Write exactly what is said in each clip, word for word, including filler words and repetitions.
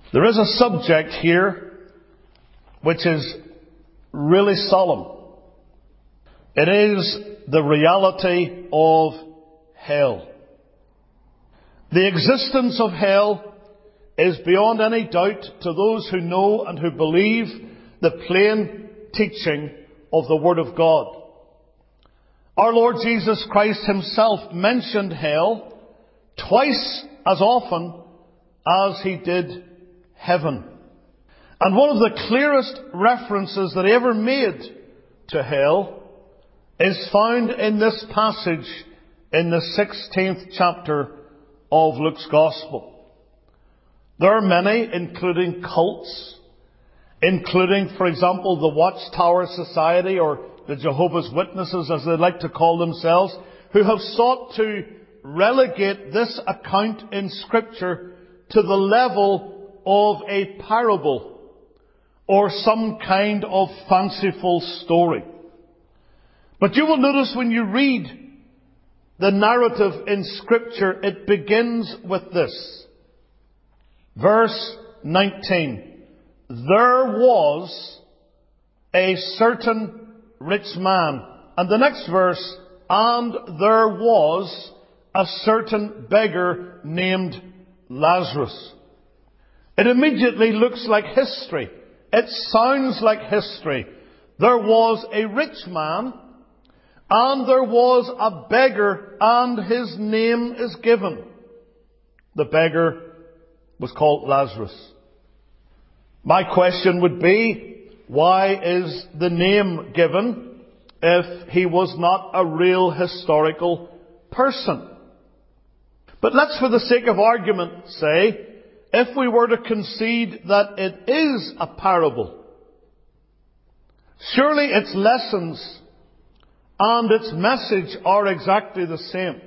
There is a subject here which is really solemn. It is the reality of hell. The existence of hell is beyond any doubt to those who know and who believe the plain teaching of the Word of God. Our Lord Jesus Christ himself mentioned hell twice as often as he did heaven. And one of the clearest references that he ever made to hell is found in this passage in the sixteenth chapter of Luke's Gospel. There are many, including cults, including, for example, the Watchtower Society, or the Jehovah's Witnesses, as they like to call themselves, who have sought to relegate this account in Scripture to the level of a parable or some kind of fanciful story. But you will notice when you read the narrative in Scripture, it begins with this. Verse nineteen. There was a certain rich man. And the next verse, and there was a certain beggar named Lazarus. It immediately looks like history. It sounds like history. There was a rich man, and there was a beggar, and his name is given. The beggar was called Lazarus. My question would be, why is the name given if he was not a real historical person? But let's, for the sake of argument, say, if we were to concede that it is a parable, surely its lessons and its message are exactly the same.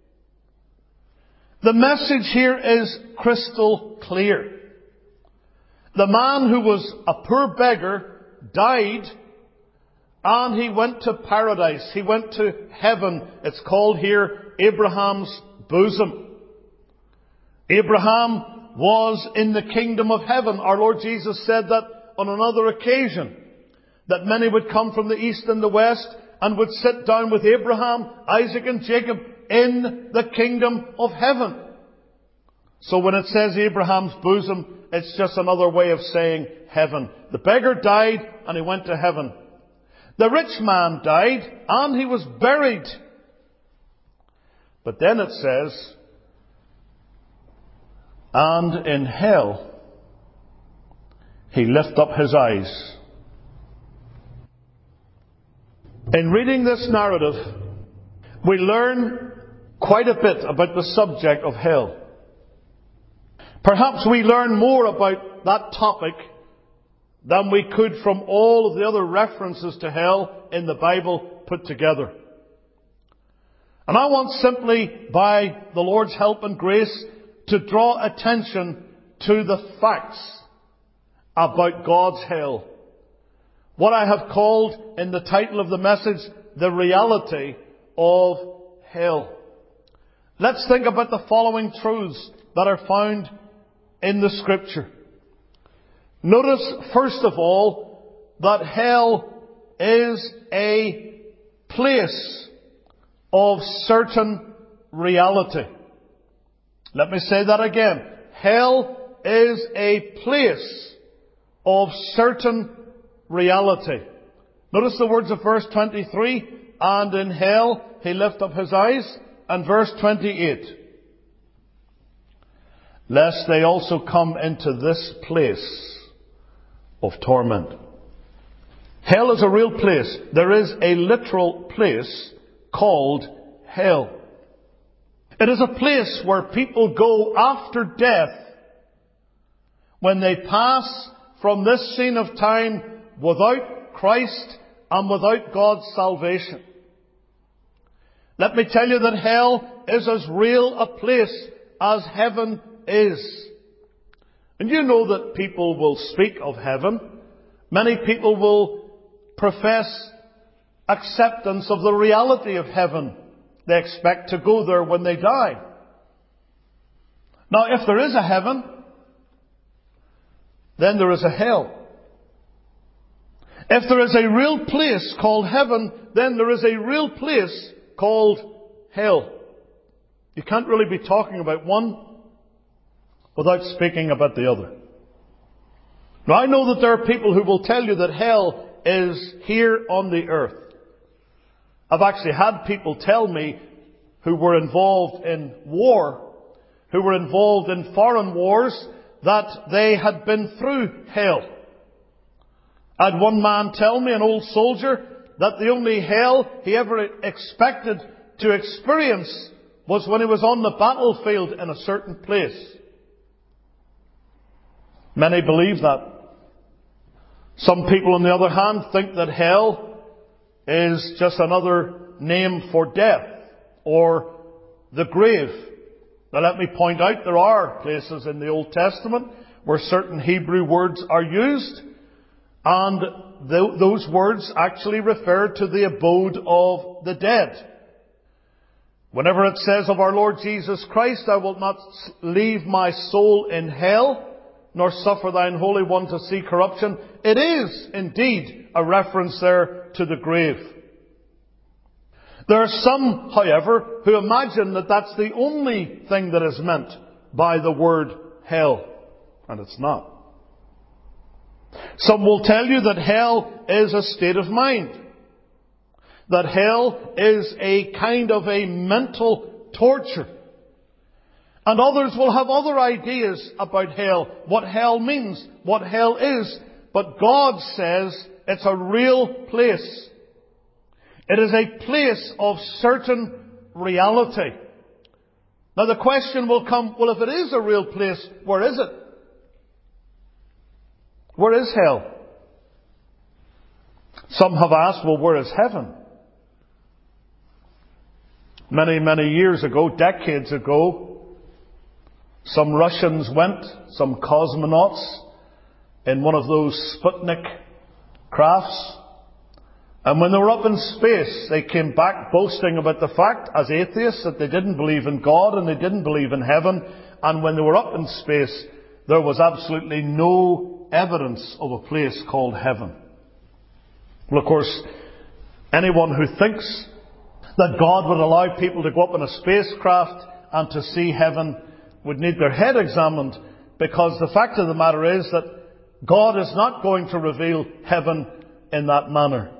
The message here is crystal clear. The man who was a poor beggar died, and he went to paradise. He went to heaven. It's called here Abraham's bosom. Abraham was in the kingdom of heaven. Our Lord Jesus said that on another occasion, that many would come from the east and the west and would sit down with Abraham, Isaac and Jacob in the kingdom of heaven. So when it says Abraham's bosom, it's just another way of saying heaven. The beggar died and he went to heaven. The rich man died and he was buried. But then it says, and in hell he lifted up his eyes. In reading this narrative, we learn quite a bit about the subject of hell. Perhaps we learn more about that topic than we could from all of the other references to hell in the Bible put together. And I want simply, by the Lord's help and grace, to draw attention to the facts about God's hell. What I have called in the title of the message, the reality of hell. Let's think about the following truths that are found in the Scripture. Notice, first of all, that hell is a place of certain reality. Let me say that again. Hell is a place of certain reality. Notice the words of verse twenty-three, and in hell he lifted up his eyes, and verse twenty-eight. Lest they also come into this place of torment. Hell is a real place. There is a literal place called hell. It is a place where people go after death when they pass from this scene of time without Christ and without God's salvation. Let me tell you that hell is as real a place as heaven is. And you know that people will speak of heaven. Many people will profess acceptance of the reality of heaven. They expect to go there when they die. Now, if there is a heaven, then there is a hell. If there is a real place called heaven, then there is a real place called hell. You can't really be talking about one without speaking about the other. Now, I know that there are people who will tell you that hell is here on the earth. I've actually had people tell me who were involved in war, who were involved in foreign wars, that they had been through hell. I had one man tell me, an old soldier, that the only hell he ever expected to experience was when he was on the battlefield in a certain place. Many believe that. Some people, on the other hand, think that hell is just another name for death or the grave. Now let me point out, there are places in the Old Testament where certain Hebrew words are used, and th- those words actually refer to the abode of the dead. Whenever it says of our Lord Jesus Christ, I will not leave my soul in hell, nor suffer thine Holy One to see corruption, it is indeed a reference there to the grave. There are some, however, who imagine that that's the only thing that is meant by the word hell. And it's not. Some will tell you that hell is a state of mind. That hell is a kind of a mental torture. And others will have other ideas about hell, what hell means, what hell is. But God says it's a real place. It is a place of certain reality. Now the question will come, well, if it is a real place, where is it? Where is hell? Some have asked, well, where is heaven? Many, many years ago, decades ago, some Russians went, some cosmonauts, in one of those Sputnik crafts. And when they were up in space, they came back boasting about the fact, as atheists, that they didn't believe in God and they didn't believe in heaven. And when they were up in space, there was absolutely no evidence of a place called heaven. Well, of course, anyone who thinks that God would allow people to go up in a spacecraft and to see heaven would need their head examined, because the fact of the matter is that God is not going to reveal heaven in that manner.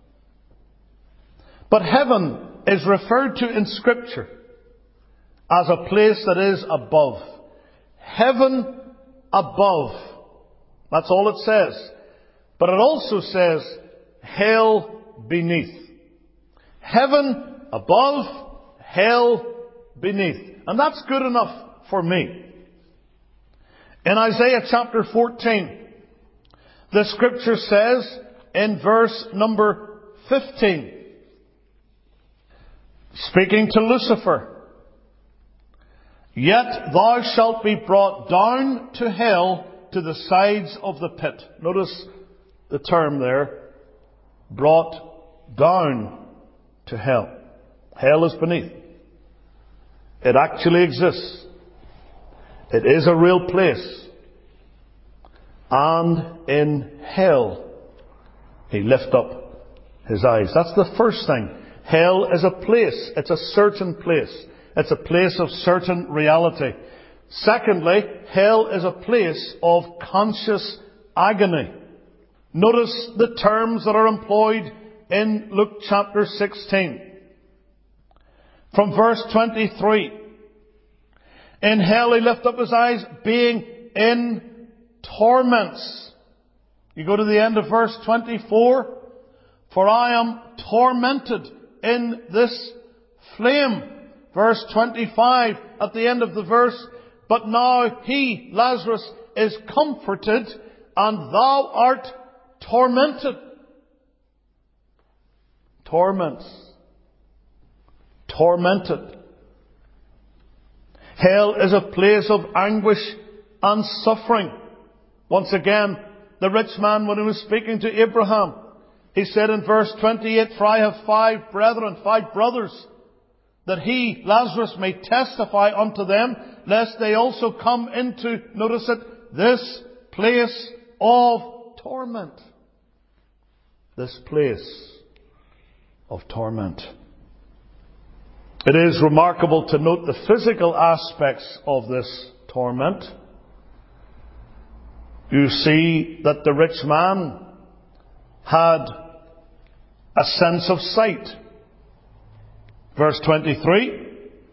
But heaven is referred to in Scripture as a place that is above. Heaven above. That's all it says. But it also says hell beneath. Heaven above, hell beneath. And that's good enough for me. In Isaiah chapter fourteen, the Scripture says in verse number fifteen, speaking to Lucifer, yet thou shalt be brought down to hell, to the sides of the pit. Notice the term there, brought down to hell. Hell is beneath. It actually exists. It is a real place. And in hell, he lift up his eyes. That's the first thing. Hell is a place. It's a certain place. It's a place of certain reality. Secondly, hell is a place of conscious agony. Notice the terms that are employed in Luke chapter sixteen. From verse twenty-three. In hell he lift up his eyes, being in torments. You go to the end of verse twenty-four. For I am tormented in this flame. Verse twenty-five, at the end of the verse. But now he, Lazarus, is comforted, and thou art tormented. Torments. Tormented. Hell is a place of anguish and suffering. Once again, the rich man, when he was speaking to Abraham, he said in verse twenty-eight, for I have five brethren, five brothers, that he, Lazarus, may testify unto them, lest they also come into, notice it, this place of torment. This place of torment. It is remarkable to note the physical aspects of this torment. You see that the rich man had a sense of sight. Verse twenty-three.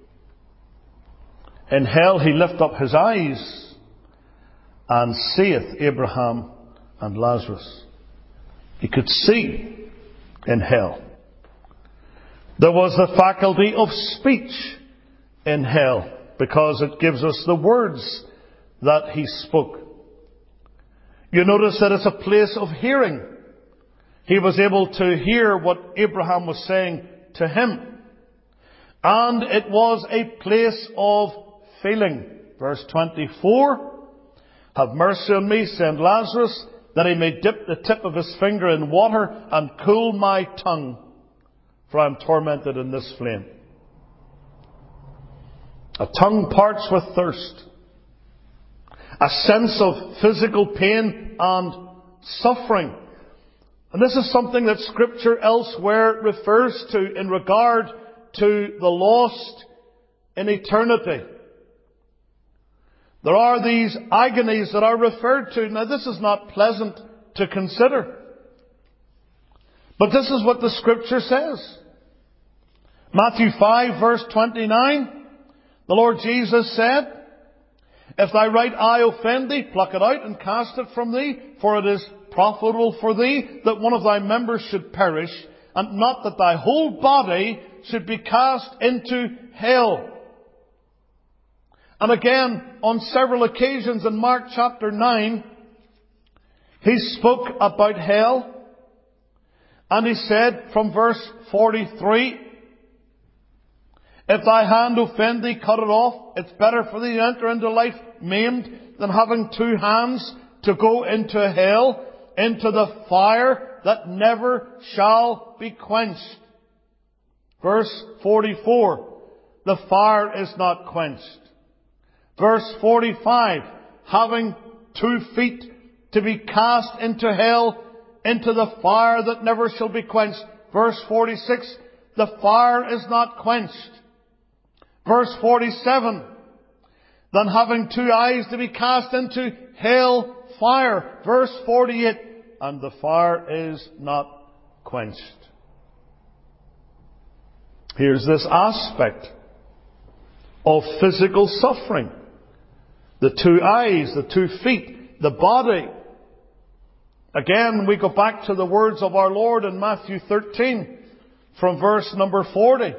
In hell he lift up his eyes and seeth Abraham and Lazarus. He could see in hell. There was the faculty of speech in hell, because it gives us the words that he spoke. You notice that it's a place of hearing. He was able to hear what Abraham was saying to him. And it was a place of feeling. Verse twenty-four. Have mercy on me, send Lazarus, that he may dip the tip of his finger in water and cool my tongue, for I am tormented in this flame. A tongue parched with thirst. A sense of physical pain and suffering. And this is something that Scripture elsewhere refers to in regard to the lost in eternity. There are these agonies that are referred to. Now, this is not pleasant to consider. But this is what the Scripture says. Matthew five, verse twenty-nine. The Lord Jesus said, If thy right eye offend thee, pluck it out and cast it from thee, for it is profitable for thee that one of thy members should perish, and not that thy whole body should be cast into hell. And again, on several occasions in Mark chapter nine, he spoke about hell. And he said from verse forty-three, If thy hand offend thee, cut it off. It's better for thee to enter into life maimed than having two hands to go into hell, into the fire that never shall be quenched. Verse forty-four, the fire is not quenched. Verse forty-five, having two feet to be cast into hell, into the fire that never shall be quenched. Verse forty-six, the fire is not quenched. Verse forty-seven, then having two eyes to be cast into hell fire. Verse forty-eight, and the fire is not quenched. Here's this aspect of physical suffering. The two eyes, the two feet, the body. Again, we go back to the words of our Lord in Matthew thirteen, from verse number forty.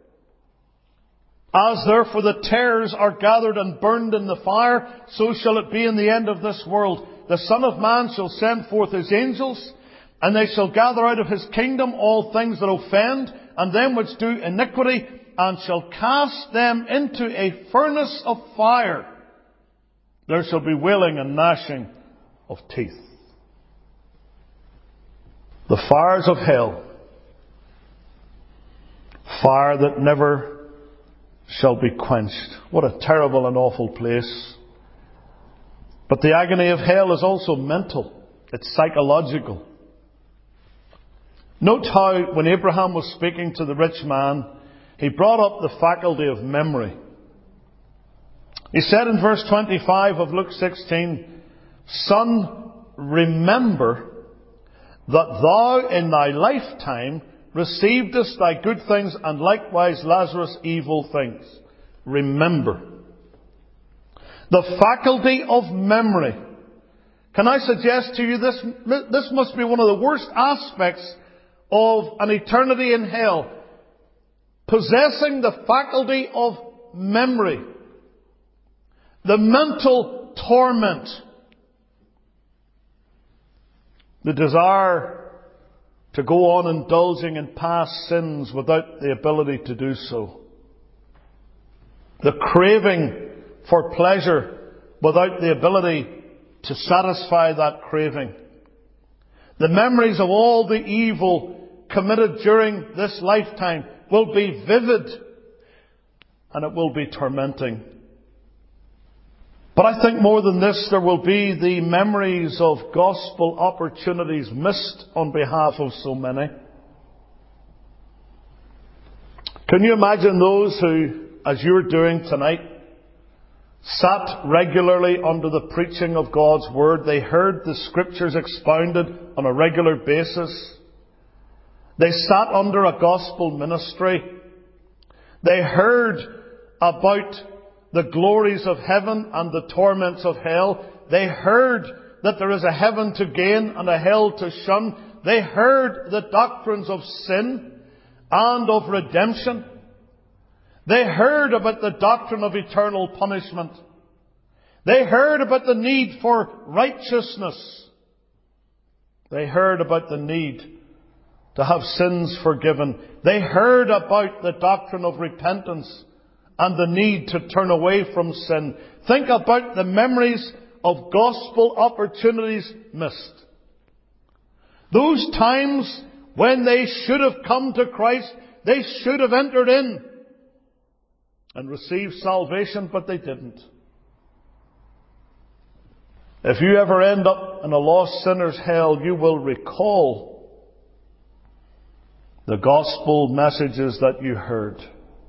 As therefore the tares are gathered and burned in the fire, so shall it be in the end of this world. The Son of Man shall send forth his angels, and they shall gather out of his kingdom all things that offend, and them which do iniquity, and shall cast them into a furnace of fire. There shall be wailing and gnashing of teeth. The fires of hell. Fire that never shall be quenched. What a terrible and awful place. But the agony of hell is also mental. It's psychological. Note how when Abraham was speaking to the rich man, he brought up the faculty of memory. He said in verse twenty-five of Luke sixteen, Son, remember that thou in thy lifetime receivedest thy good things, and likewise Lazarus evil things. Remember. The faculty of memory. Can I suggest to you this, this must be one of the worst aspects of an eternity in hell. Possessing the faculty of memory. The mental torment. The desire to go on indulging in past sins without the ability to do so. The craving for pleasure without the ability to satisfy that craving. The memories of all the evil committed during this lifetime will be vivid, and it will be tormenting. But I think more than this, there will be the memories of gospel opportunities missed on behalf of so many. Can you imagine those who, as you're doing tonight, sat regularly under the preaching of God's Word? They heard the Scriptures expounded on a regular basis. They sat under a gospel ministry. They heard about the glories of heaven and the torments of hell. They heard that there is a heaven to gain and a hell to shun. They heard the doctrines of sin and of redemption. They heard about the doctrine of eternal punishment. They heard about the need for righteousness. They heard about the need to have sins forgiven. They heard about the doctrine of repentance and the need to turn away from sin. Think about the memories of gospel opportunities missed. Those times when they should have come to Christ, they should have entered in and received salvation, but they didn't. If you ever end up in a lost sinner's hell, you will recall the gospel messages that you heard.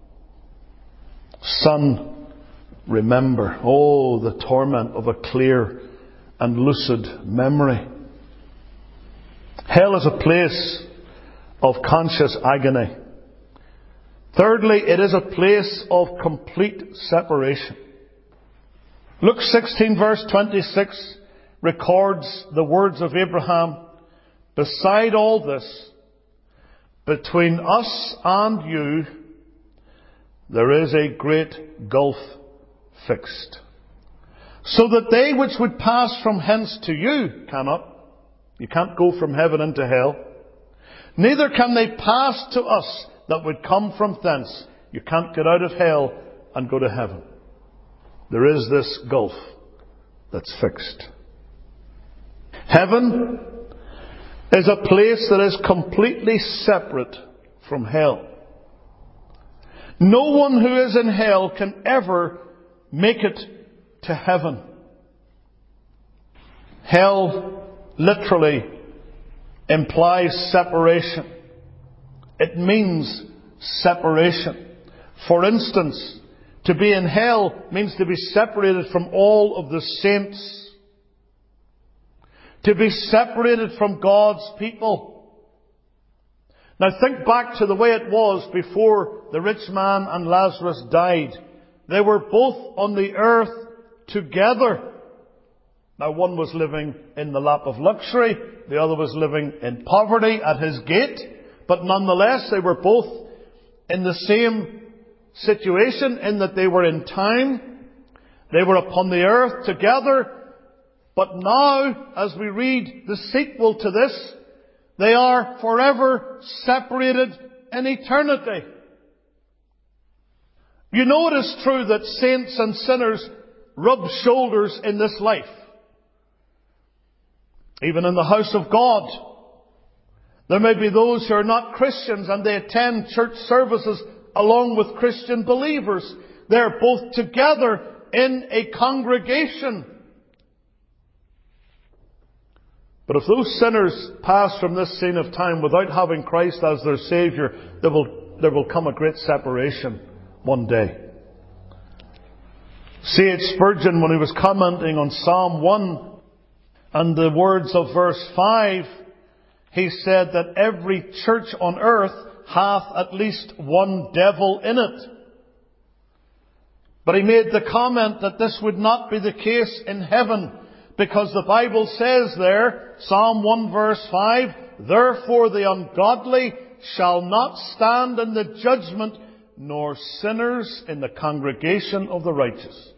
Son, remember. Oh, the torment of a clear and lucid memory. Hell is a place of conscious agony. Thirdly, it is a place of complete separation. Luke sixteen verse twenty-six records the words of Abraham, "Beside all this, between us and you, there is a great gulf fixed, so that they which would pass from hence to you cannot." You can't go from heaven into hell. "Neither can they pass to us that would come from thence." You can't get out of hell and go to heaven. There is this gulf that's fixed. Heaven is a place that is completely separate from hell. No one who is in hell can ever make it to heaven. Hell literally implies separation. It means separation. For instance, to be in hell means to be separated from all of the saints. To be separated from God's people. Now think back to the way it was before the rich man and Lazarus died. They were both on the earth together. Now one was living in the lap of luxury, the other was living in poverty at his gate, but nonetheless they were both in the same situation in that they were in time, they were upon the earth together, but now, as we read the sequel to this, they are forever separated in eternity. You know it is true that saints and sinners rub shoulders in this life. Even in the house of God, there may be those who are not Christians and they attend church services along with Christian believers. They're both together in a congregation. But if those sinners pass from this scene of time without having Christ as their Saviour, there will, there will come a great separation one day. C H Spurgeon, when he was commenting on Psalm one and the words of verse five, he said that every church on earth hath at least one devil in it. But he made the comment that this would not be the case in heaven, because the Bible says there, Psalm one verse five, "Therefore the ungodly shall not stand in the judgment, nor sinners in the congregation of the righteous."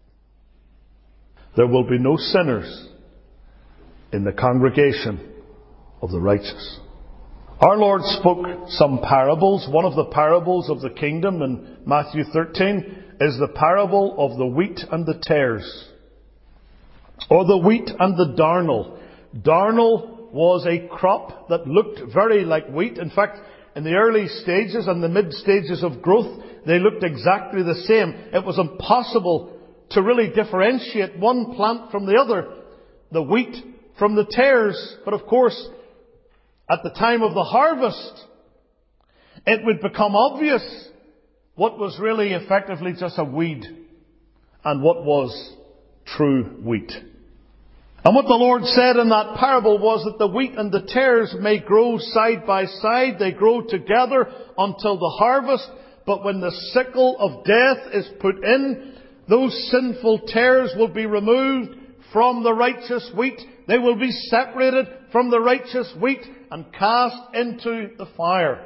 There will be no sinners in the congregation of the righteous. Our Lord spoke some parables. One of the parables of the kingdom in Matthew thirteen is the parable of the wheat and the tares, or the wheat and the darnel. Darnel was a crop that looked very like wheat. In fact, in the early stages and the mid stages of growth, they looked exactly the same. It was impossible to really differentiate one plant from the other, the wheat from the tares. But of course, at the time of the harvest, it would become obvious what was really effectively just a weed and what was true wheat. And what the Lord said in that parable was that the wheat and the tares may grow side by side. They grow together until the harvest. But when the sickle of death is put in, those sinful tares will be removed from the righteous wheat. They will be separated from the righteous wheat and cast into the fire.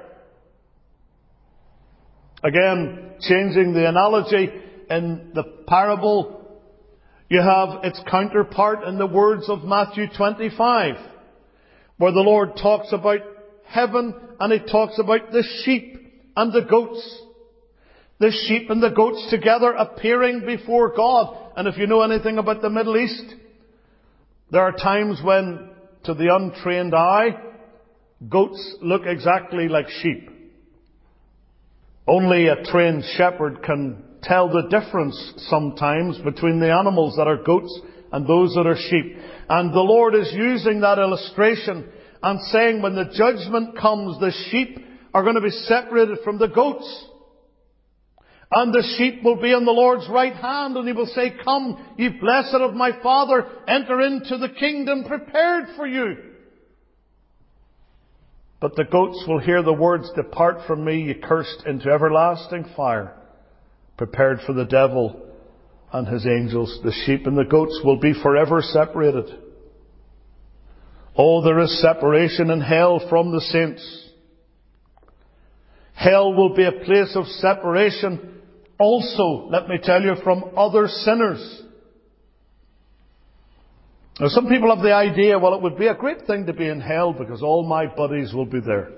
Again, changing the analogy in the parable, you have its counterpart in the words of Matthew twenty-five, where the Lord talks about heaven and He talks about the sheep and the goats. The sheep and the goats together appearing before God. And if you know anything about the Middle East, there are times when, to the untrained eye, goats look exactly like sheep. Only a trained shepherd can tell the difference sometimes between the animals that are goats and those that are sheep. And the Lord is using that illustration and saying when the judgment comes, the sheep are going to be separated from the goats. And the sheep will be on the Lord's right hand, and He will say, "Come, ye blessed of my Father, enter into the kingdom prepared for you." But the goats will hear the words, "Depart from me, ye cursed, into everlasting fire, prepared for the devil and his angels." The sheep and the goats will be forever separated. Oh, there is separation in hell from the saints. Hell will be a place of separation also, let me tell you, from other sinners. Now, some people have the idea, well, it would be a great thing to be in hell because all my buddies will be there.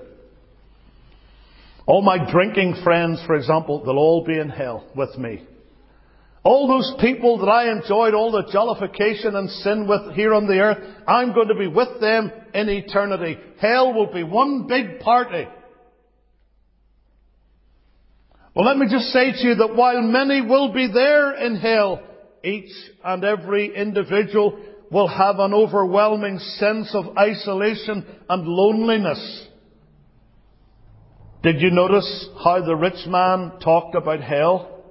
All my drinking friends, for example, they'll all be in hell with me. All those people that I enjoyed all the jollification and sin with here on the earth, I'm going to be with them in eternity. Hell will be one big party. Well, let me just say to you that while many will be there in hell, each and every individual will have an overwhelming sense of isolation and loneliness. Did you notice how the rich man talked about hell?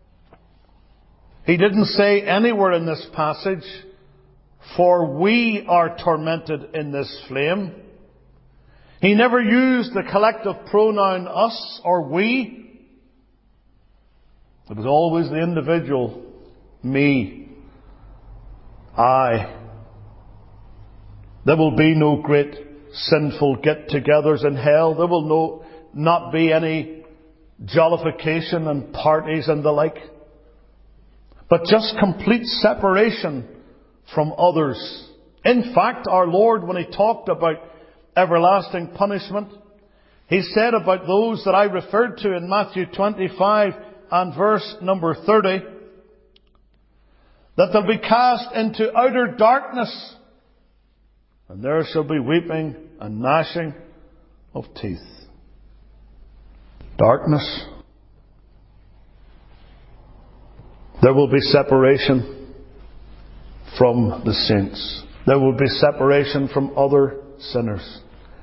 He didn't say anywhere in this passage, "For we are tormented in this flame." He never used the collective pronoun us or we. It was always the individual, me, I. There will be no great sinful get-togethers in hell. There will no, not be any jollification and parties and the like. But just complete separation from others. In fact, our Lord, when He talked about everlasting punishment, He said about those that I referred to in Matthew twenty-five and verse number thirty, that they'll be cast into outer darkness, and there shall be weeping and gnashing of teeth. Darkness. There will be separation from the saints. There will be separation from other sinners.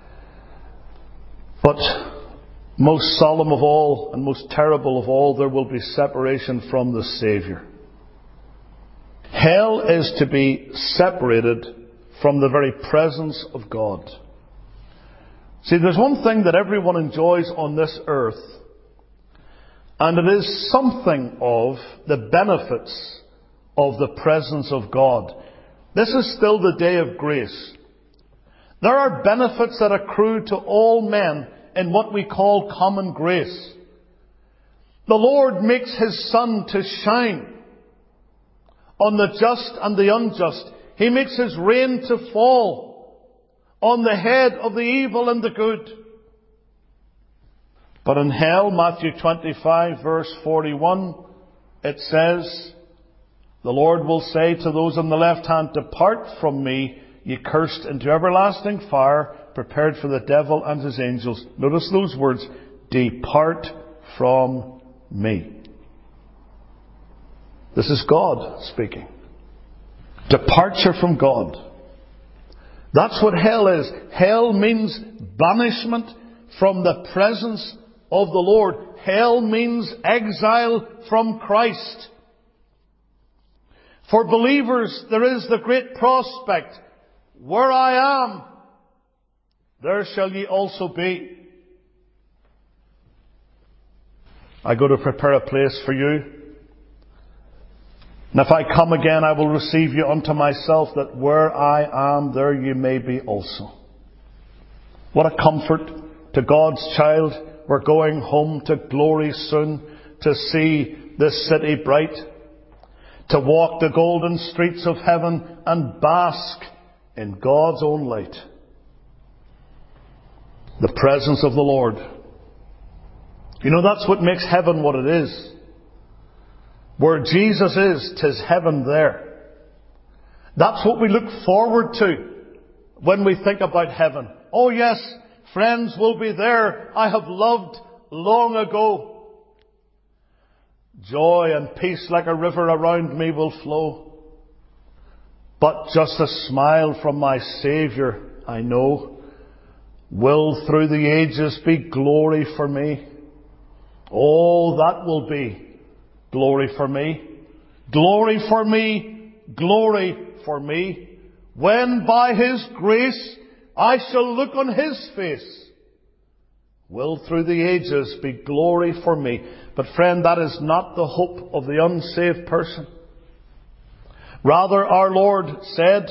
But most solemn of all and most terrible of all, there will be separation from the Saviour. Hell is to be separated from the very presence of God. See, there's one thing that everyone enjoys on this earth, and it is something of the benefits of the presence of God. This is still the day of grace. There are benefits that accrue to all men in what we call common grace. The Lord makes His sun to shine on the just and the unjust. He makes His rain to fall on the head of the evil and the good. But in hell, Matthew twenty-five verse forty-one, it says, the Lord will say to those on the left hand, "Depart from me, ye cursed, into everlasting fire, prepared for the devil and his angels." Notice those words, "Depart from me." This is God speaking. Departure from God. That's what hell is. Hell means banishment from the presence of the Lord. Hell means exile from Christ. For believers, there is the great prospect. Where I am, there shall ye also be. I go to prepare a place for you. And if I come again, I will receive you unto myself, that where I am, there you may be also. What a comfort to God's child. We're going home to glory soon, to see this city bright, to walk the golden streets of heaven and bask in God's own light. The presence of the Lord. You know, that's what makes heaven what it is. Where Jesus is, 'tis heaven there. That's what we look forward to when we think about heaven. Oh yes, friends will be there I have loved long ago. Joy and peace like a river around me will flow. But just a smile from my Saviour, I know, will through the ages be glory for me. Oh, that will be glory for me. Glory for me. Glory for me. When by His grace I shall look on His face, will through the ages be glory for me. But friend, that is not the hope of the unsaved person. Rather, our Lord said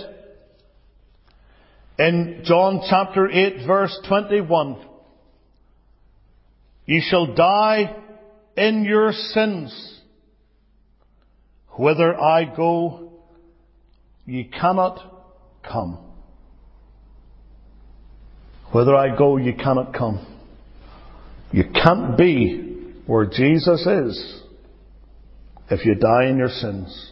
in John chapter eight verse twenty-one, ye shall die in your sins. Whither I go, ye cannot come. Whither I go, ye cannot come. You can't be where Jesus is if you die in your sins.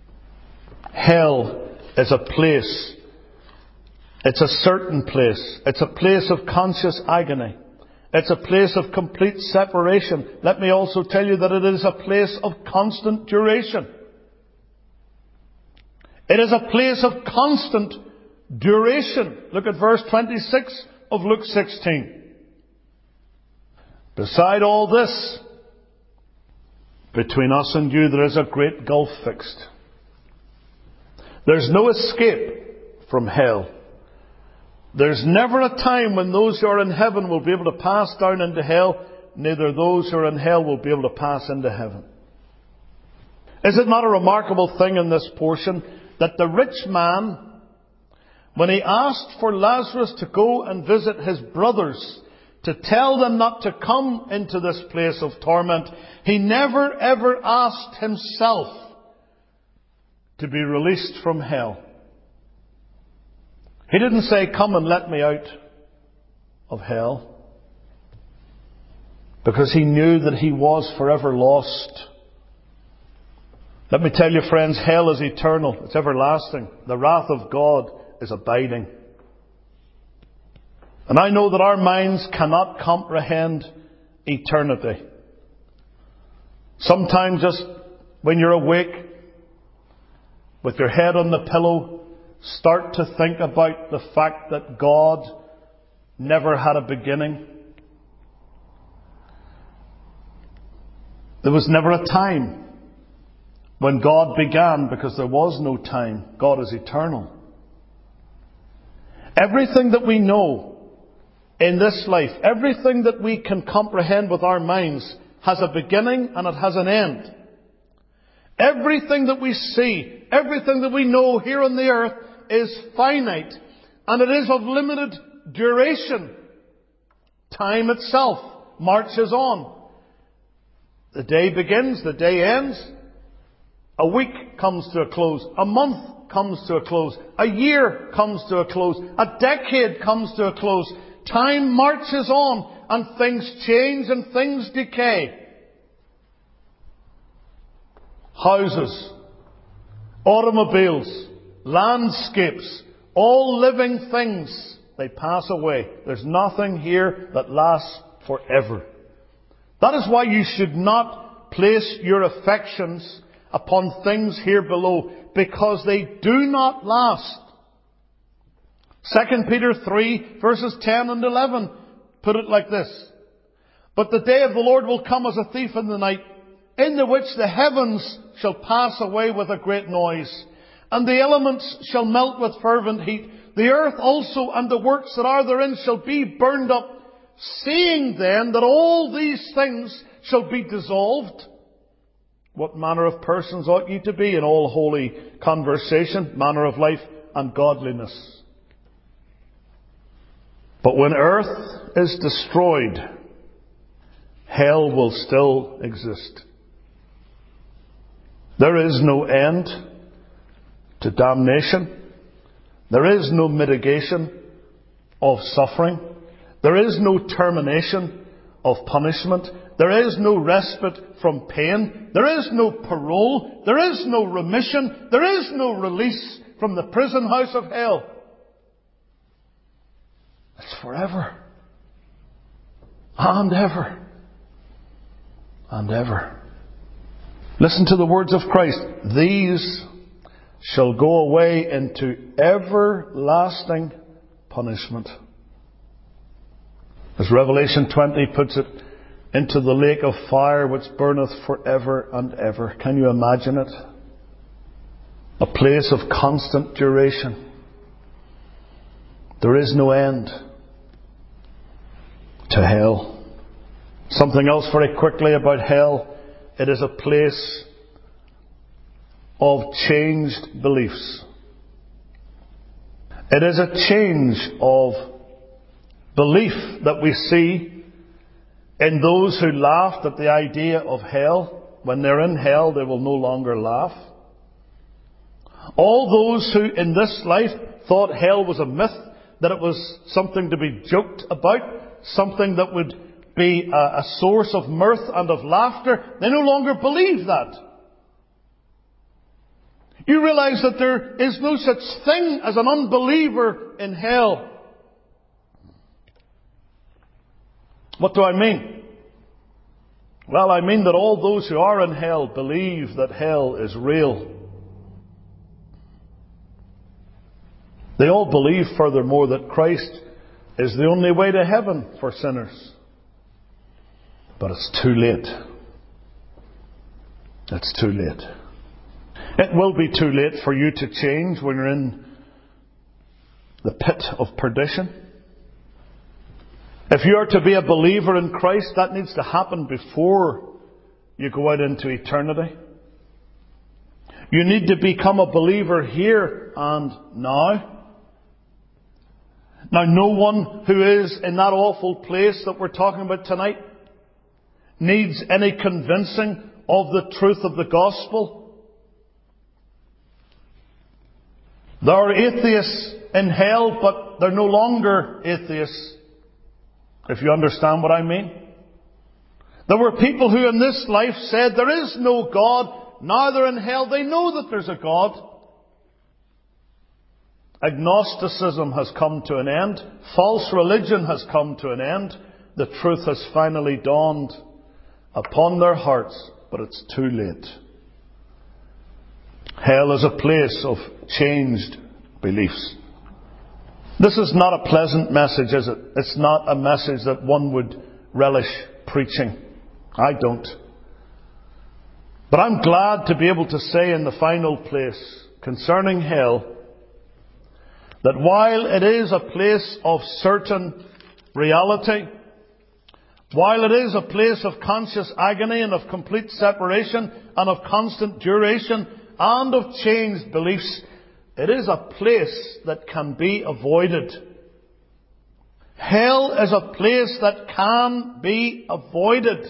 Hell is a place. It's a certain place. It's a place of conscious agony. It's a place of complete separation. Let me also tell you that it is a place of constant duration. It is a place of constant duration. Look at verse twenty-six of Luke sixteen. Beside all this, between us and you there is a great gulf fixed. There's no escape from hell. There's never a time when those who are in heaven will be able to pass down into hell, neither those who are in hell will be able to pass into heaven. Is it not a remarkable thing in this portion that the rich man, when he asked for Lazarus to go and visit his brothers, to tell them not to come into this place of torment, he never ever asked himself to be released from hell. He didn't say, come and let me out of hell, because he knew that he was forever lost. Let me tell you, friends, hell is eternal. It's everlasting. The wrath of God is abiding. And I know that our minds cannot comprehend eternity. Sometimes just when you're awake, with your head on the pillow, start to think about the fact that God never had a beginning. There was never a time when God began, because there was no time. God is eternal. Everything that we know in this life, everything that we can comprehend with our minds, has a beginning and it has an end. Everything that we see, everything that we know here on the earth is finite, and it is of limited duration. Time itself marches on. The day begins, the day ends. A week comes to a close. A month comes to a close. A year comes to a close. A decade comes to a close. Time marches on, and things change and things decay. Houses, automobiles, landscapes, all living things, they pass away. There's nothing here that lasts forever. That is why you should not place your affections upon things here below, because they do not last. Second Peter three, verses ten and eleven, put it like this. But the day of the Lord will come as a thief in the night, in the which the heavens shall pass away with a great noise, and the elements shall melt with fervent heat. The earth also and the works that are therein shall be burned up. Seeing then that all these things shall be dissolved, what manner of persons ought ye to be in all holy conversation, manner of life, and godliness? But when earth is destroyed, hell will still exist. There is no end to damnation. There is no mitigation of suffering. There is no termination of punishment. There is no respite from pain. There is no parole. There is no remission. There is no release from the prison house of hell. It's forever. And ever. And ever. Listen to the words of Christ. These shall go away into everlasting punishment. As Revelation twenty puts it, into the lake of fire which burneth forever and ever. Can you imagine it? A place of constant duration. There is no end to hell. Something else very quickly about hell. It is a place of changed beliefs. It is a change of belief that we see in those who laughed at the idea of hell. When they're in hell, they will no longer laugh. All those who in this life thought hell was a myth, that it was something to be joked about, something that would be a, a source of mirth and of laughter, they no longer believe that. You realize that there is no such thing as an unbeliever in hell. What do I mean? Well, I mean that all those who are in hell believe that hell is real. They all believe, furthermore, that Christ is the only way to heaven for sinners. But it's too late. It's too late. It will be too late for you to change when you're in the pit of perdition. If you are to be a believer in Christ, that needs to happen before you go out into eternity. You need to become a believer here and now. Now, no one who is in that awful place that we're talking about tonight needs any convincing of the truth of the gospel. There are atheists in hell, but they're no longer atheists, if you understand what I mean. There were people who in this life said there is no God. Now they're in hell. They know that there's a God. Agnosticism has come to an end. False religion has come to an end. The truth has finally dawned upon their hearts, but it's too late. Hell is a place of changed beliefs. This is not a pleasant message, is it? It's not a message that one would relish preaching. I don't. But I'm glad to be able to say in the final place concerning hell that while it is a place of certain reality, while it is a place of conscious agony and of complete separation and of constant duration and of changed beliefs, it is a place that can be avoided. Hell is a place that can be avoided.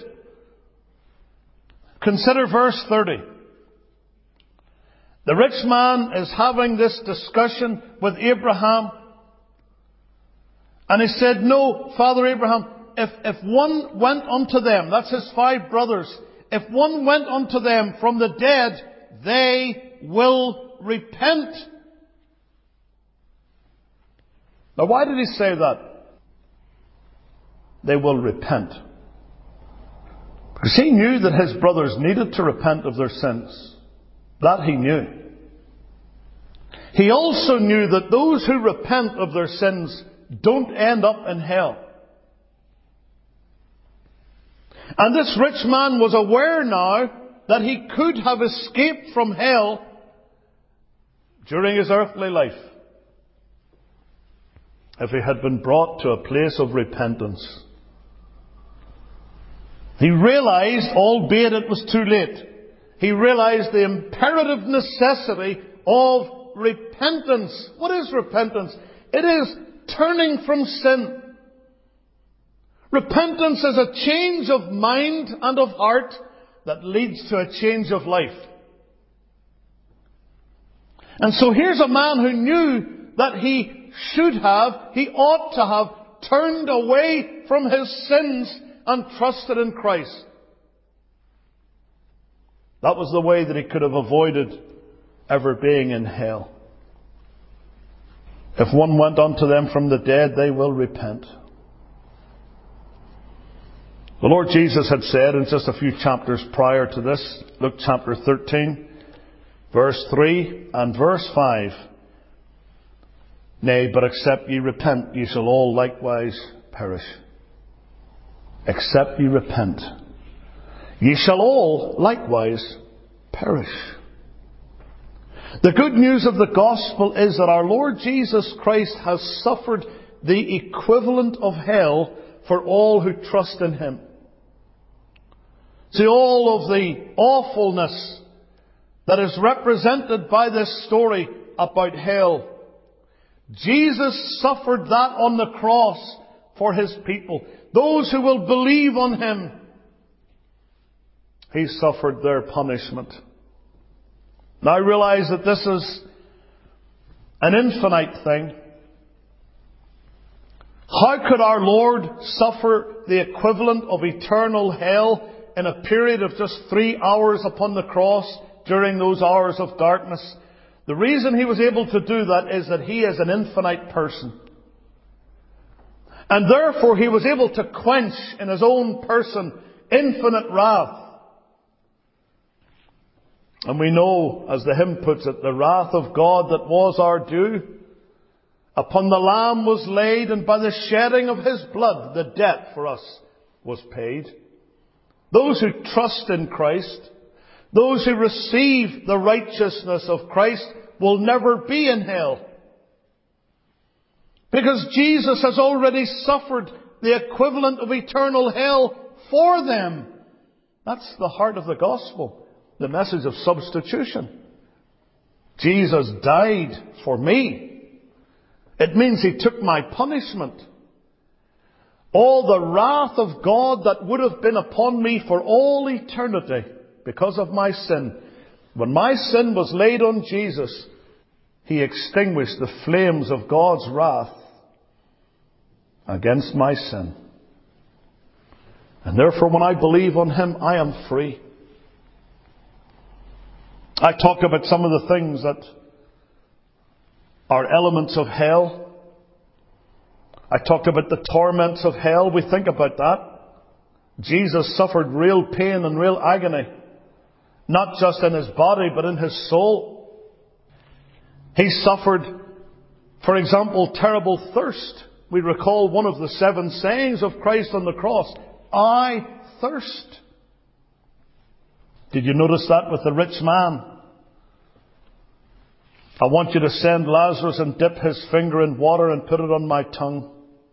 Consider verse thirty. The rich man is having this discussion with Abraham. And he said, no, Father Abraham, if, if one went unto them, that's his five brothers, if one went unto them from the dead, they will repent. Now, why did he say that? They will repent. Because he knew that his brothers needed to repent of their sins. That he knew. He also knew that those who repent of their sins don't end up in hell. And this rich man was aware now that he could have escaped from hell during his earthly life if he had been brought to a place of repentance. He realized, albeit it was too late, he realized the imperative necessity of repentance. What is repentance? It is turning from sin. Repentance is a change of mind and of heart that leads to a change of life. And so here's a man who knew that he should have, he ought to have turned away from his sins and trusted in Christ. That was the way that he could have avoided ever being in hell. If one went unto them from the dead, they will repent. The Lord Jesus had said in just a few chapters prior to this, Luke chapter thirteen, verse three and verse five, Nay, but except ye repent, ye shall all likewise perish. Except ye repent, ye shall all likewise perish. The good news of the gospel is that our Lord Jesus Christ has suffered the equivalent of hell for all who trust in Him. See, all of the awfulness that is represented by this story about hell, Jesus suffered that on the cross for His people. Those who will believe on Him, He suffered their punishment. Now I realize that this is an infinite thing. How could our Lord suffer the equivalent of eternal hell in a period of just three hours upon the cross during those hours of darkness? The reason He was able to do that is that He is an infinite person. And therefore He was able to quench in His own person infinite wrath. And we know, as the hymn puts it, the wrath of God that was our due upon the Lamb was laid, and by the shedding of His blood the debt for us was paid. Those who trust in Christ, those who receive the righteousness of Christ, will never be in hell. Because Jesus has already suffered the equivalent of eternal hell for them. That's the heart of the gospel. The message of substitution. Jesus died for me. It means He took my punishment. All the wrath of God that would have been upon me for all eternity because of my sin. When my sin was laid on Jesus, He extinguished the flames of God's wrath against my sin. And therefore, when I believe on Him, I am free. I talk about some of the things that are elements of hell. I talked about the torments of hell. We think about that. Jesus suffered real pain and real agony. Not just in His body, but in His soul. He suffered, for example, terrible thirst. We recall one of the seven sayings of Christ on the cross. I thirst. Did you notice that with the rich man? I want you to send Lazarus and dip his finger in water and put it on my tongue.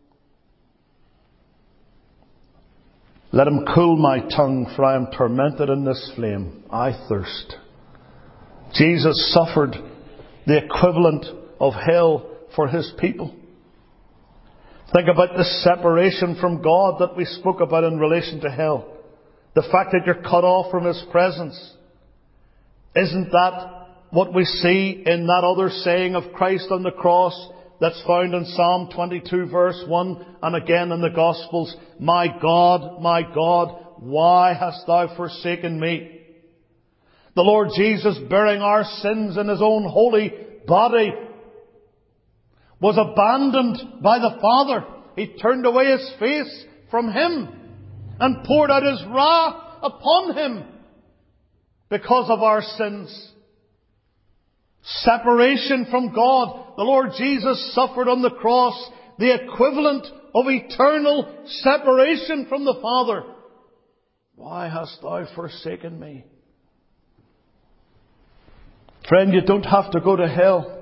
Let him cool my tongue, for I am tormented in this flame. I thirst. Jesus suffered the equivalent of hell for His people. Think about the separation from God that we spoke about in relation to hell. The fact that you're cut off from His presence. Isn't that what we see in that other saying of Christ on the cross that's found in Psalm twenty-two verse one and again in the Gospels? My God, my God, why hast Thou forsaken me? The Lord Jesus, bearing our sins in His own holy body, was abandoned by the Father. He turned away His face from Him and poured out His wrath upon Him because of our sins. separation from God. The Lord Jesus suffered on the cross the equivalent of eternal separation from the Father. Why hast thou forsaken me? Friend, you don't have to go to hell,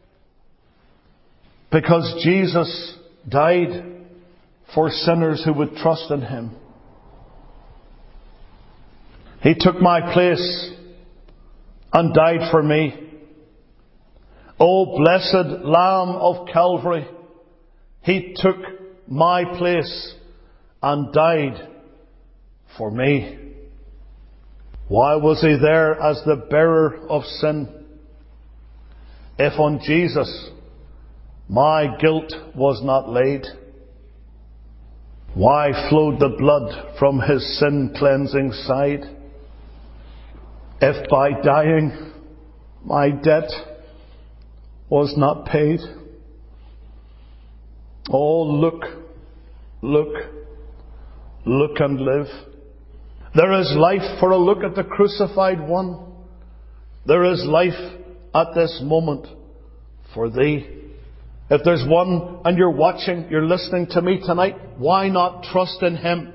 because Jesus died for sinners who would trust in Him. He took my place and died for me. O blessed Lamb of Calvary, He took my place and died for me. Why was He there as the bearer of sin, if on Jesus my guilt was not laid? Why flowed the blood from His sin-cleansing side, if by dying my debt was not paid? Oh, look, look, look and live. There is life for a look at the crucified one. There is life at this moment for thee. If there's one and you're watching, you're listening to me tonight, why not trust in Him?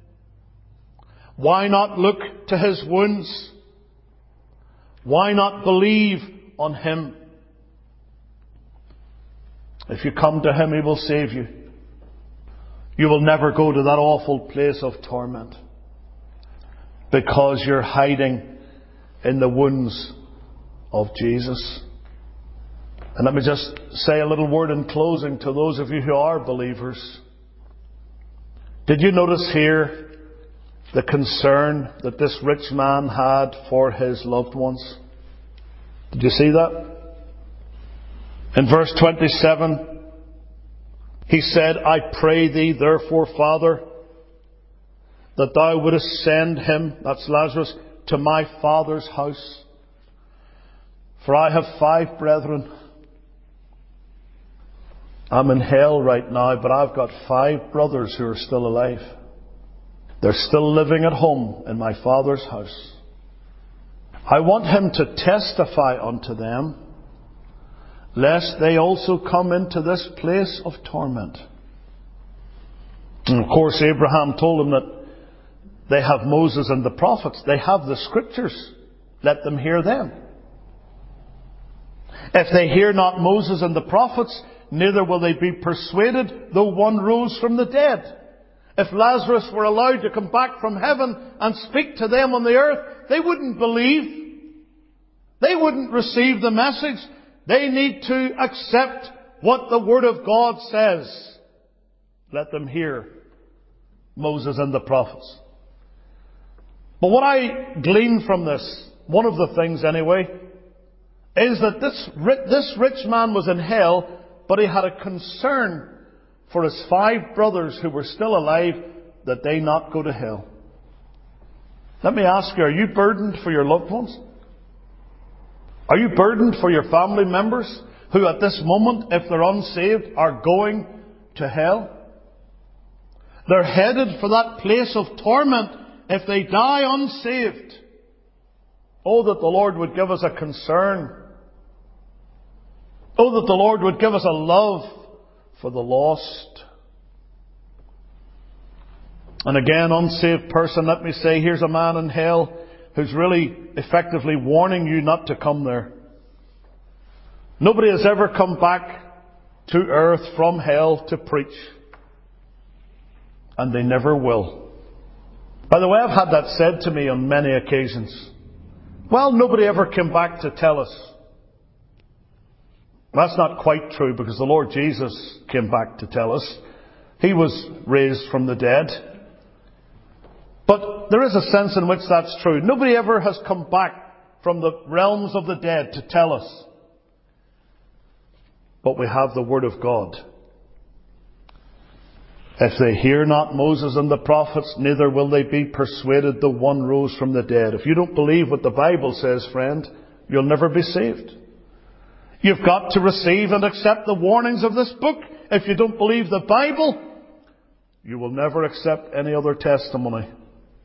Why not look to His wounds? Why not believe on Him? If you come to Him, He will save you. You will never go to that awful place of torment, because you're hiding in the wounds of Jesus. And let me just say a little word in closing to those of you who are believers. Did you notice here the concern that this rich man had for his loved ones? Did you see that? In verse twenty-seven, he said, I pray thee therefore, Father, that thou wouldest send him, that's Lazarus, to my father's house. For I have five brethren. I'm in hell right now, but I've got five brothers who are still alive. They're still living at home in my Father's house. I want Him to testify unto them, lest they also come into this place of torment. And of course, Abraham told them that they have Moses and the prophets. They have the Scriptures. Let them hear them. If they hear not Moses and the prophets, neither will they be persuaded, though one rose from the dead. If Lazarus were allowed to come back from heaven and speak to them on the earth, they wouldn't believe. They wouldn't receive the message. They need to accept what the Word of God says. Let them hear Moses and the prophets. But what I glean from this, one of the things anyway, is that this, this rich man was in hell, but he had a concern for his five brothers who were still alive, that they not go to hell. Let me ask you, are you burdened for your loved ones? Are you burdened for your family members who at this moment, if they're unsaved, are going to hell? They're headed for that place of torment if they die unsaved. Oh, that the Lord would give us a concern. Oh, that the Lord would give us a love for the lost. And again, unsaved person, let me say, here's a man in hell who's really effectively warning you not to come there. Nobody has ever come back to earth from hell to preach. And they never will. By the way, I've had that said to me on many occasions. Well, nobody ever came back to tell us. That's not quite true, because the Lord Jesus came back to tell us. He was raised from the dead. But there is a sense in which that's true. Nobody ever has come back from the realms of the dead to tell us. But we have the Word of God. If they hear not Moses and the prophets, neither will they be persuaded, though one rose from the dead. If you don't believe what the Bible says, friend, you'll never be saved. You've got to receive and accept the warnings of this book. If you don't believe the Bible, you will never accept any other testimony.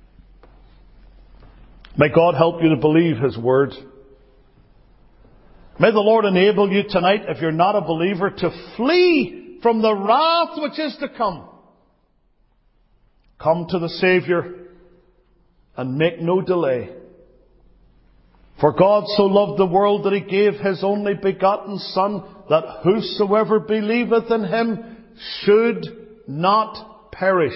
May God help you to believe His Word. May the Lord enable you tonight, if you're not a believer, to flee from the wrath which is to come. Come to the Saviour and make no delay. For God so loved the world that He gave His only begotten Son, that whosoever believeth in Him should not perish.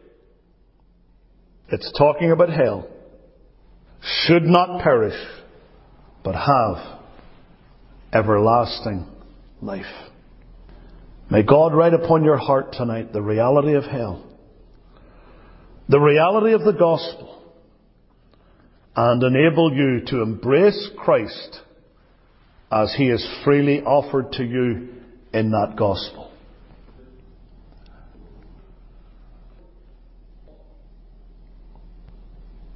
It's talking about hell. Should not perish, but have everlasting life. May God write upon your heart tonight the reality of hell, the reality of the gospel, and enable you to embrace Christ as He is freely offered to you in that gospel.